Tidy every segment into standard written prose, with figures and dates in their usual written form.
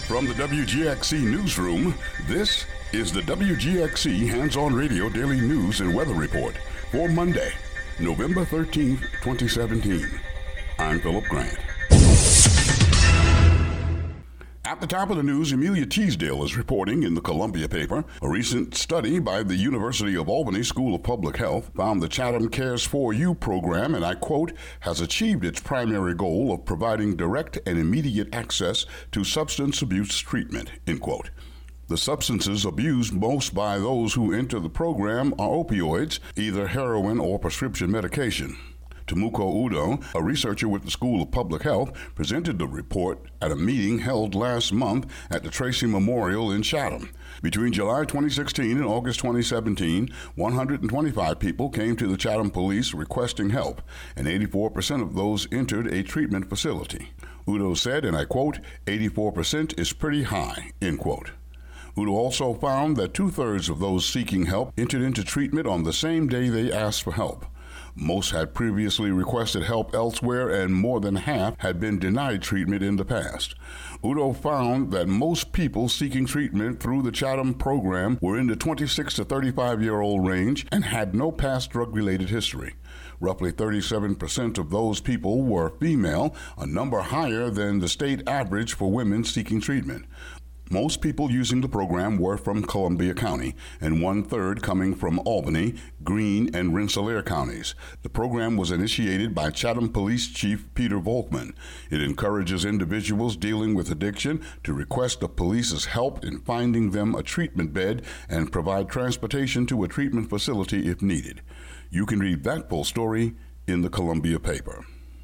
From the WGXC Newsroom, this is the WGXC Hands-On Radio Daily News and Weather Report for Monday, November 13th, 2017. I'm Philip Grant. At the top of the news, Amelia Teasdale is reporting in the Columbia paper. A recent study by the University of Albany School of Public Health found the Chatham Cares for You program, and I quote, has achieved its primary goal of providing direct and immediate access to substance abuse treatment, end quote. The substances abused most by those who enter the program are opioids, either heroin or prescription medication. Tomoko Udo, a researcher with the School of Public Health, presented the report at a meeting held last month at the Tracy Memorial in Chatham. Between July 2016 and August 2017, 125 people came to the Chatham police requesting help, and 84% of those entered a treatment facility. Udo said, and I quote, 84% is pretty high, end quote. Udo also found that two-thirds of those seeking help entered into treatment on the same day they asked for help. Most had previously requested help elsewhere, and more than half had been denied treatment in the past. Udo found that most people seeking treatment through the Chatham program were in the 26 to 35-year-old range and had no past drug-related history. Roughly 37% of those people were female, a number higher than the state average for women seeking treatment. Most people using the program were from Columbia County, and one-third coming from Albany, Greene, and Rensselaer counties. The program was initiated by Chatham Police Chief Peter Volkman. It encourages individuals dealing with addiction to request the police's help in finding them a treatment bed and provide transportation to a treatment facility if needed. You can read that full story in the Columbia paper.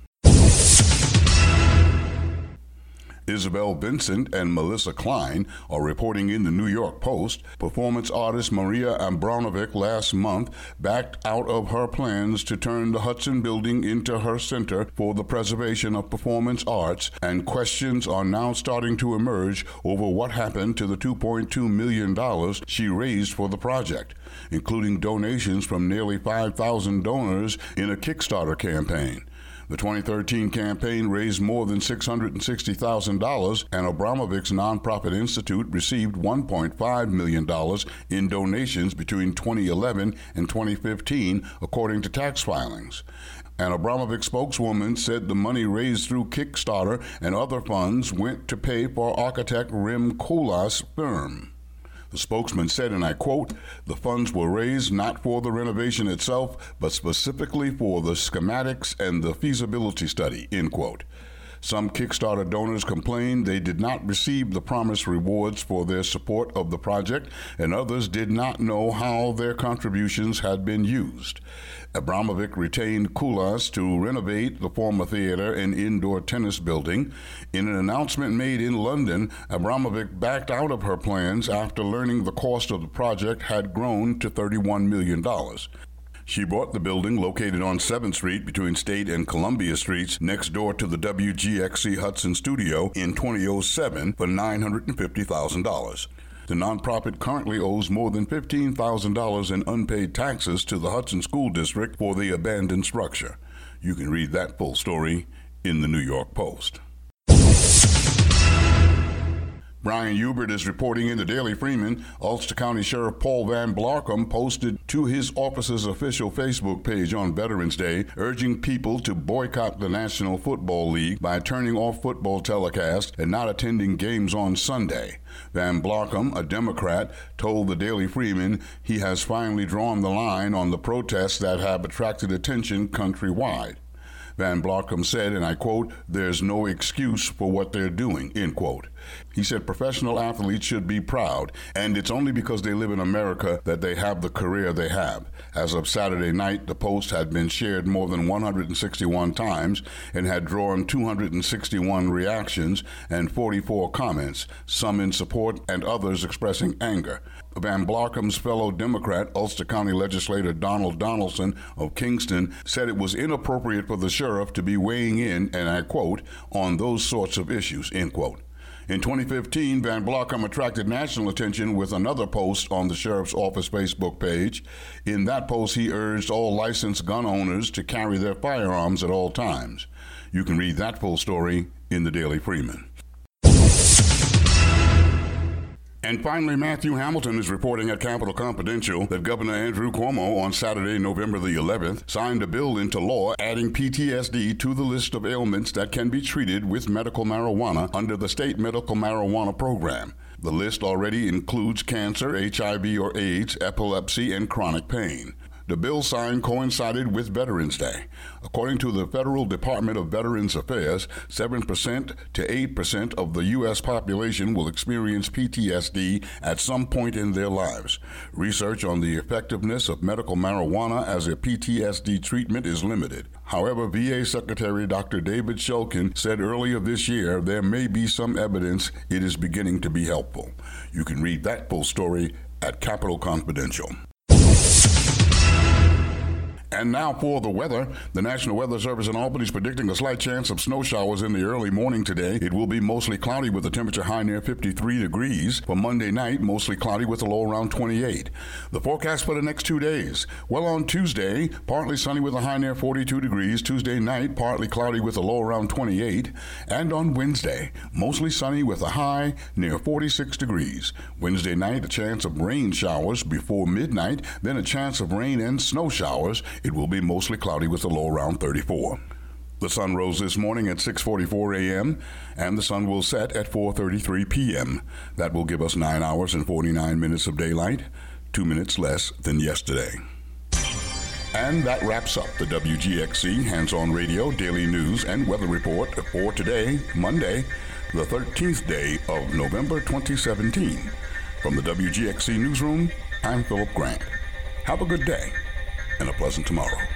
Isabel Vincent and Melissa Klein are reporting in the New York Post. Performance artist Maria Abramovic last month backed out of her plans to turn the Hudson Building into her Center for the Preservation of Performance Arts, and questions are now starting to emerge over what happened to the $2.2 million she raised for the project, including donations from nearly 5,000 donors in a Kickstarter campaign. The 2013 campaign raised more than $660,000, and Abramovic's nonprofit institute received $1.5 million in donations between 2011 and 2015, according to tax filings. An Abramovic spokeswoman said the money raised through Kickstarter and other funds went to pay for architect Rem Koolhaas' firm. The spokesman said, and I quote, the funds were raised not for the renovation itself, but specifically for the schematics and the feasibility study, end quote. Some Kickstarter donors complained they did not receive the promised rewards for their support of the project, and others did not know how their contributions had been used. Abramovic retained Koolhaas to renovate the former theater and indoor tennis building. In an announcement made in London, Abramovic backed out of her plans after learning the cost of the project had grown to $31 million. She bought the building, located on 7th Street between State and Columbia Streets, next door to the WGXC Hudson studio, in 2007 for $950,000. The nonprofit currently owes more than $15,000 in unpaid taxes to the Hudson School District for the abandoned structure. You can read that full story in the New York Post. Brian Hubert is reporting in the Daily Freeman. Ulster County Sheriff Paul Van Blarcom posted to his office's official Facebook page on Veterans Day, urging people to boycott the National Football League by turning off football telecasts and not attending games on Sunday. Van Blarcom, a Democrat, told the Daily Freeman he has finally drawn the line on the protests that have attracted attention countrywide. Van Blarcom said, and I quote, there's no excuse for what they're doing, end quote. He said professional athletes should be proud, and it's only because they live in America that they have the career they have. As of Saturday night, the post had been shared more than 161 times and had drawn 261 reactions and 44 comments, some in support and others expressing anger. Van Blarcom's fellow Democrat, Ulster County legislator Donald Donaldson of Kingston, said it was inappropriate for the sheriff to be weighing in, and I quote, on those sorts of issues, end quote. In 2015, Van Blarcom attracted national attention with another post on the Sheriff's Office Facebook page. In that post, he urged all licensed gun owners to carry their firearms at all times. You can read that full story in the Daily Freeman. And finally, Matthew Hamilton is reporting at Capitol Confidential that Governor Andrew Cuomo on Saturday, November the 11th, signed a bill into law adding PTSD to the list of ailments that can be treated with medical marijuana under the state medical marijuana program. The list already includes cancer, HIV or AIDS, epilepsy, and chronic pain. The bill sign coincided with Veterans Day. According to the Federal Department of Veterans Affairs, 7% to 8% of the U.S. population will experience PTSD at some point in their lives. Research on the effectiveness of medical marijuana as a PTSD treatment is limited. However, VA Secretary Dr. David Shulkin said earlier this year there may be some evidence it is beginning to be helpful. You can read that full story at Capitol Confidential. And now for the weather. The National Weather Service in Albany is predicting a slight chance of snow showers in the early morning today. It will be mostly cloudy with a temperature high near 53 degrees. For Monday night, mostly cloudy with a low around 28. The forecast for the next 2 days. Well, on Tuesday, partly sunny with a high near 42 degrees. Tuesday night, partly cloudy with a low around 28. And on Wednesday, mostly sunny with a high near 46 degrees. Wednesday night, a chance of rain showers before midnight, then a chance of rain and snow showers. It will be mostly cloudy with a low around 34. The sun rose this morning at 6:44 a.m., and the sun will set at 4:33 p.m. That will give us 9 hours and 49 minutes of daylight, 2 minutes less than yesterday. And that wraps up the WGXC Hands-On Radio Daily News and Weather Report for today, Monday, the 13th day of November 2017. From the WGXC Newsroom, I'm Philip Grant. Have a good day and a pleasant tomorrow.